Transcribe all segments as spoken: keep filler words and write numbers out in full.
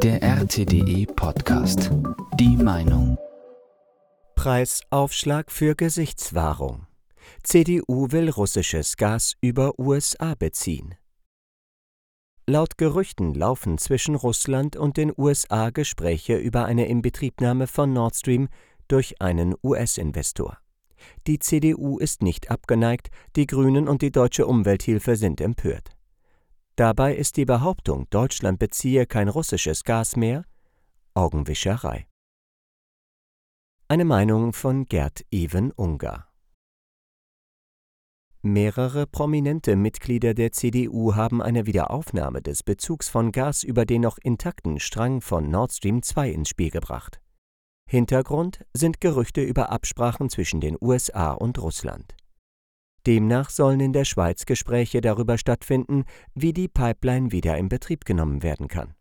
Der R T D E-Podcast. Die Meinung. Preisaufschlag für Gesichtswahrung. C D U will russisches Gas über U S A beziehen. Laut Gerüchten laufen zwischen Russland und den U S A Gespräche über eine Inbetriebnahme von Nord Stream durch einen U S-Investor. Die C D U ist nicht abgeneigt, die Grünen und die Deutsche Umwelthilfe sind empört. Dabei ist die Behauptung, Deutschland beziehe kein russisches Gas mehr, Augenwischerei. Eine Meinung von Gerd Even Ungar. Mehrere prominente Mitglieder der C D U haben eine Wiederaufnahme des Bezugs von Gas über den noch intakten Strang von Nord Stream zwei ins Spiel gebracht. Hintergrund sind Gerüchte über Absprachen zwischen den U S A und Russland. Demnach sollen in der Schweiz Gespräche darüber stattfinden, wie die Pipeline wieder in Betrieb genommen werden kann.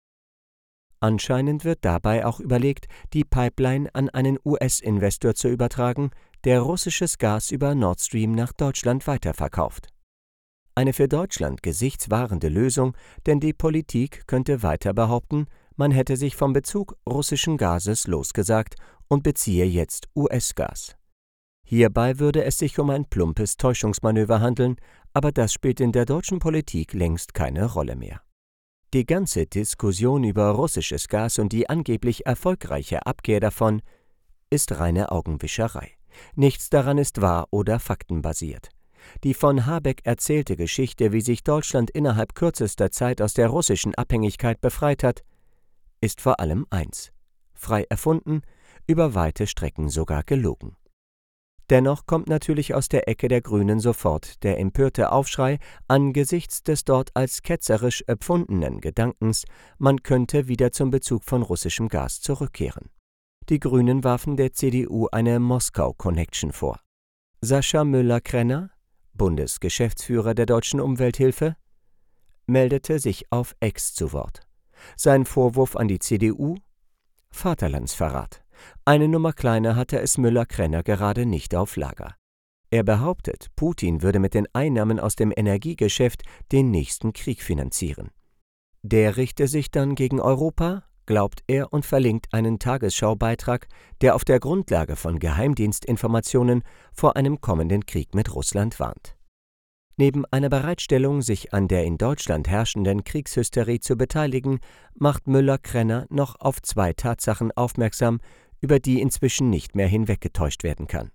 Anscheinend wird dabei auch überlegt, die Pipeline an einen U S-Investor zu übertragen, der russisches Gas über Nord Stream nach Deutschland weiterverkauft. Eine für Deutschland gesichtswahrende Lösung, denn die Politik könnte weiter behaupten, man hätte sich vom Bezug russischen Gases losgesagt und beziehe jetzt U S-Gas. Hierbei würde es sich um ein plumpes Täuschungsmanöver handeln, aber das spielt in der deutschen Politik längst keine Rolle mehr. Die ganze Diskussion über russisches Gas und die angeblich erfolgreiche Abkehr davon ist reine Augenwischerei. Nichts daran ist wahr oder faktenbasiert. Die von Habeck erzählte Geschichte, wie sich Deutschland innerhalb kürzester Zeit aus der russischen Abhängigkeit befreit hat, ist vor allem eins: frei erfunden, über weite Strecken sogar gelogen. Dennoch kommt natürlich aus der Ecke der Grünen sofort der empörte Aufschrei angesichts des dort als ketzerisch empfundenen Gedankens, man könnte wieder zum Bezug von russischem Gas zurückkehren. Die Grünen warfen der C D U eine Moskau-Connection vor. Sascha Müller-Krenner, Bundesgeschäftsführer der Deutschen Umwelthilfe, meldete sich auf X zu Wort. Sein Vorwurf an die C D U? Vaterlandsverrat. Eine Nummer kleiner hatte es Müller-Krenner gerade nicht auf Lager. Er behauptet, Putin würde mit den Einnahmen aus dem Energiegeschäft den nächsten Krieg finanzieren. Der richte sich dann gegen Europa, glaubt er, und verlinkt einen Tagesschaubeitrag, der auf der Grundlage von Geheimdienstinformationen vor einem kommenden Krieg mit Russland warnt. Neben einer Bereitstellung, sich an der in Deutschland herrschenden Kriegshysterie zu beteiligen, macht Müller-Krenner noch auf zwei Tatsachen aufmerksam, über die inzwischen nicht mehr hinweggetäuscht werden kann.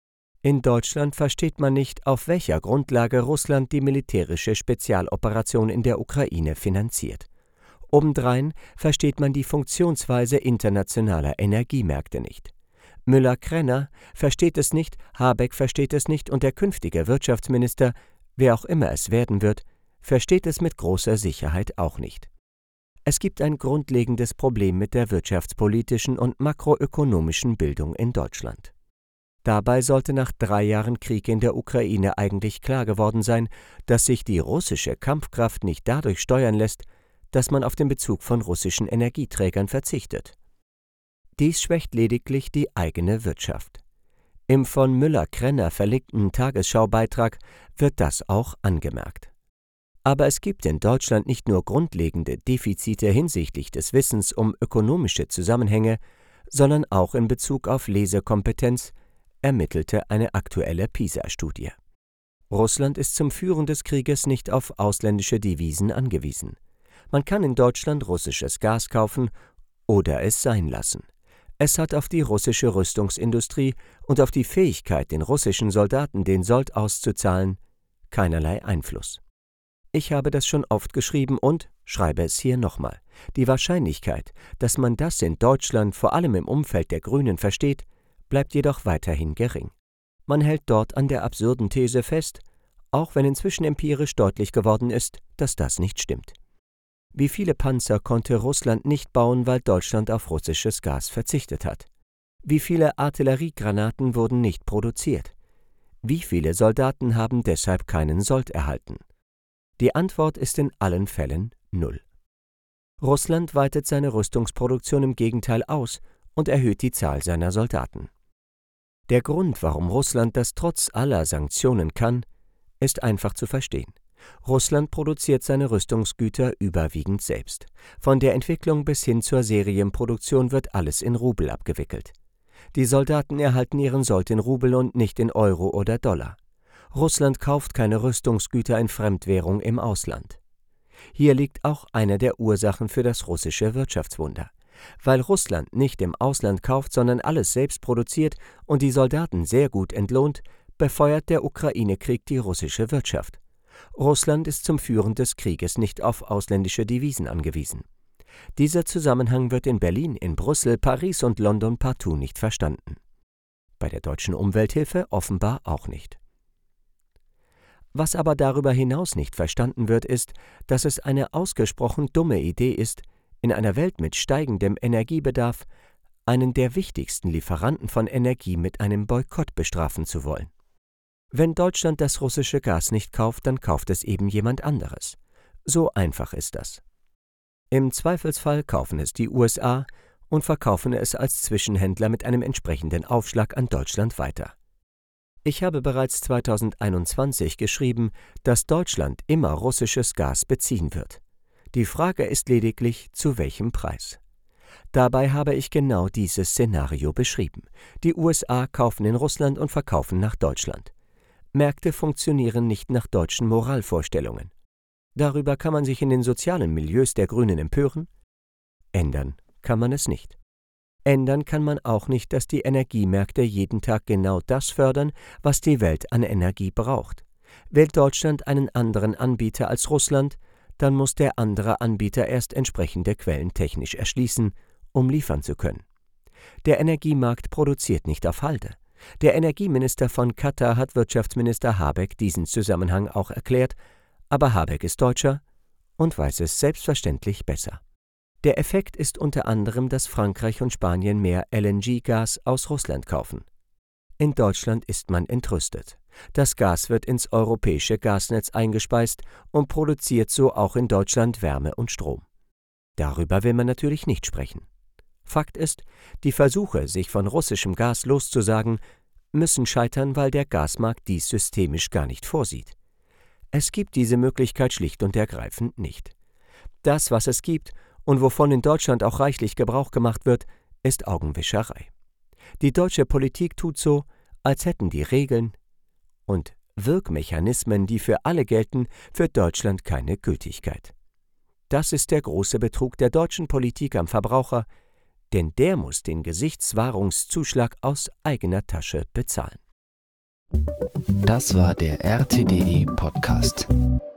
In Deutschland versteht man nicht, auf welcher Grundlage Russland die militärische Spezialoperation in der Ukraine finanziert. Obendrein versteht man die Funktionsweise internationaler Energiemärkte nicht. Müller-Krenner versteht es nicht, Habeck versteht es nicht und der künftige Wirtschaftsminister, wer auch immer es werden wird, versteht es mit großer Sicherheit auch nicht. Es gibt ein grundlegendes Problem mit der wirtschaftspolitischen und makroökonomischen Bildung in Deutschland. Dabei sollte nach drei Jahren Krieg in der Ukraine eigentlich klar geworden sein, dass sich die russische Kampfkraft nicht dadurch steuern lässt, dass man auf den Bezug von russischen Energieträgern verzichtet. Dies schwächt lediglich die eigene Wirtschaft. Im von Müller-Krenner verlinkten Tagesschaubeitrag wird das auch angemerkt. Aber es gibt in Deutschland nicht nur grundlegende Defizite hinsichtlich des Wissens um ökonomische Zusammenhänge, sondern auch in Bezug auf Lesekompetenz, ermittelte eine aktuelle PISA-Studie. Russland ist zum Führen des Krieges nicht auf ausländische Devisen angewiesen. Man kann in Deutschland russisches Gas kaufen oder es sein lassen. Es hat auf die russische Rüstungsindustrie und auf die Fähigkeit, den russischen Soldaten den Sold auszuzahlen, keinerlei Einfluss. Ich habe das schon oft geschrieben und schreibe es hier nochmal. Die Wahrscheinlichkeit, dass man das in Deutschland vor allem im Umfeld der Grünen versteht, bleibt jedoch weiterhin gering. Man hält dort an der absurden These fest, auch wenn inzwischen empirisch deutlich geworden ist, dass das nicht stimmt. Wie viele Panzer konnte Russland nicht bauen, weil Deutschland auf russisches Gas verzichtet hat? Wie viele Artilleriegranaten wurden nicht produziert? Wie viele Soldaten haben deshalb keinen Sold erhalten? Die Antwort ist in allen Fällen null. Russland weitet seine Rüstungsproduktion im Gegenteil aus und erhöht die Zahl seiner Soldaten. Der Grund, warum Russland das trotz aller Sanktionen kann, ist einfach zu verstehen. Russland produziert seine Rüstungsgüter überwiegend selbst. Von der Entwicklung bis hin zur Serienproduktion wird alles in Rubel abgewickelt. Die Soldaten erhalten ihren Sold in Rubel und nicht in Euro oder Dollar. Russland kauft keine Rüstungsgüter in Fremdwährung im Ausland. Hier liegt auch eine der Ursachen für das russische Wirtschaftswunder. Weil Russland nicht im Ausland kauft, sondern alles selbst produziert und die Soldaten sehr gut entlohnt, befeuert der Ukraine-Krieg die russische Wirtschaft. Russland ist zum Führen des Krieges nicht auf ausländische Devisen angewiesen. Dieser Zusammenhang wird in Berlin, in Brüssel, Paris und London partout nicht verstanden. Bei der deutschen Umwelthilfe offenbar auch nicht. Was aber darüber hinaus nicht verstanden wird, ist, dass es eine ausgesprochen dumme Idee ist, in einer Welt mit steigendem Energiebedarf einen der wichtigsten Lieferanten von Energie mit einem Boykott bestrafen zu wollen. Wenn Deutschland das russische Gas nicht kauft, dann kauft es eben jemand anderes. So einfach ist das. Im Zweifelsfall kaufen es die U S A und verkaufen es als Zwischenhändler mit einem entsprechenden Aufschlag an Deutschland weiter. Ich habe bereits zweitausendeinundzwanzig geschrieben, dass Deutschland immer russisches Gas beziehen wird. Die Frage ist lediglich, zu welchem Preis. Dabei habe ich genau dieses Szenario beschrieben. Die U S A kaufen in Russland und verkaufen nach Deutschland. Märkte funktionieren nicht nach deutschen Moralvorstellungen. Darüber kann man sich in den sozialen Milieus der Grünen empören. Ändern kann man es nicht. Ändern kann man auch nicht, dass die Energiemärkte jeden Tag genau das fördern, was die Welt an Energie braucht. Wählt Deutschland einen anderen Anbieter als Russland, dann muss der andere Anbieter erst entsprechende Quellen technisch erschließen, um liefern zu können. Der Energiemarkt produziert nicht auf Halde. Der Energieminister von Katar hat Wirtschaftsminister Habeck diesen Zusammenhang auch erklärt, aber Habeck ist Deutscher und weiß es selbstverständlich besser. Der Effekt ist unter anderem, dass Frankreich und Spanien mehr L N G-Gas aus Russland kaufen. In Deutschland ist man entrüstet. Das Gas wird ins europäische Gasnetz eingespeist und produziert so auch in Deutschland Wärme und Strom. Darüber will man natürlich nicht sprechen. Fakt ist, die Versuche, sich von russischem Gas loszusagen, müssen scheitern, weil der Gasmarkt dies systemisch gar nicht vorsieht. Es gibt diese Möglichkeit schlicht und ergreifend nicht. Das, was es gibt und wovon in Deutschland auch reichlich Gebrauch gemacht wird, ist Augenwischerei. Die deutsche Politik tut so, als hätten die Regeln und Wirkmechanismen, die für alle gelten, für Deutschland keine Gültigkeit. Das ist der große Betrug der deutschen Politik am Verbraucher, denn der muss den Gesichtswahrungszuschlag aus eigener Tasche bezahlen. Das war der R T D E Podcast.